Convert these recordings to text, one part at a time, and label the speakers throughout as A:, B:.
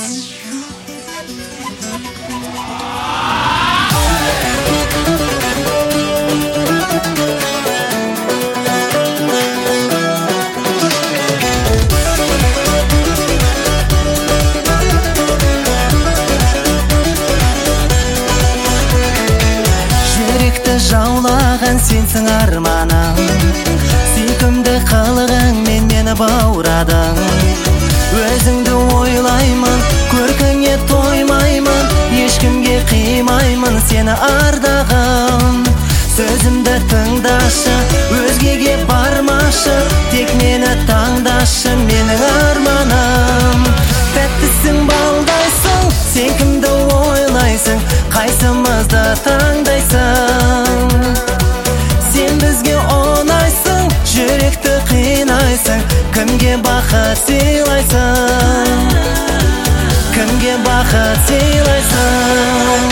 A: Жаулаған сенсің арманым, сүйкімді қылығыңмен мені баурадың. Өзіңді ойлаймын, көркіңе тоймаймын, ешкімге қимаймын сені ардағым. Сөзімді тыңдашы, өзгеге бармашы, тек мені таңдашы, менің арманым. Тәттісің, балдайсың, сен кімді ойлайсың, қайсымызды таңдайсың? Сен бізге ұнайсың, жүректі қинайсың, кімге бақыт сыйлайсың? Кімге бақыт сыйлайсың?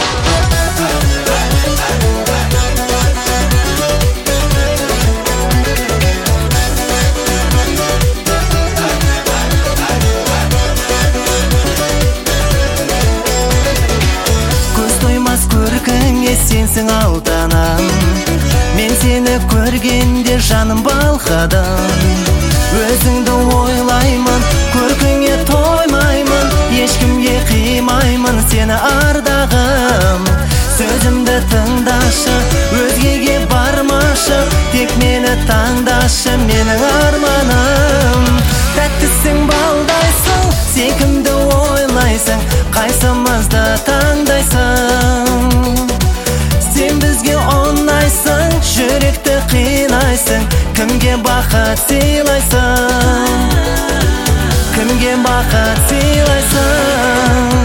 A: Көркіңе сенсің алтыным, мен сені көргенде жаным балқыдым. Өзіңді ойлаймын, көркіңе тоймаймын, ешкімге қимаймын сені ардағым. Сөзімді тыңдашы, өзгеге бармашы, тек мені таңдашы, менің арманым. Тәттісің, балдайсың, сен кімді ойлайсың, қайсымызды таңдайсың? Сен бізге ұнайсың, жүректі қинайсың, кімге бақыт сыйлайсың? Кімге бақыт сыйлайсың?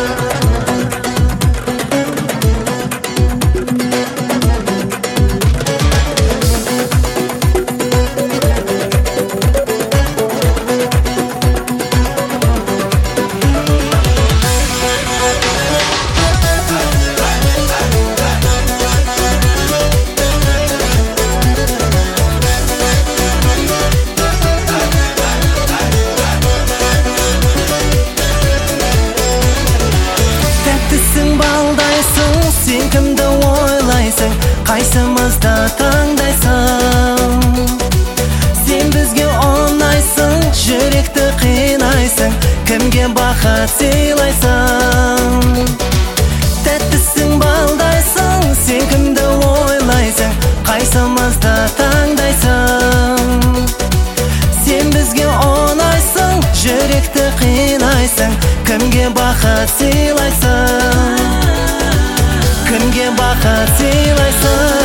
A: Сен кімді ойлайсың, қайсымызды таңдайсың? Сен бізге ұнайсың, жүректі қинайсың, кімге бақыт сыйлайсың? Тәттісің, балдайсың, сен кімді ойлайсың, қайсымызды таңдайсың? Сен бізге ұнайсың, жүректі қинайсың, кімге бақыт сыйлайсың? Кімге бақыт сыйлайсың?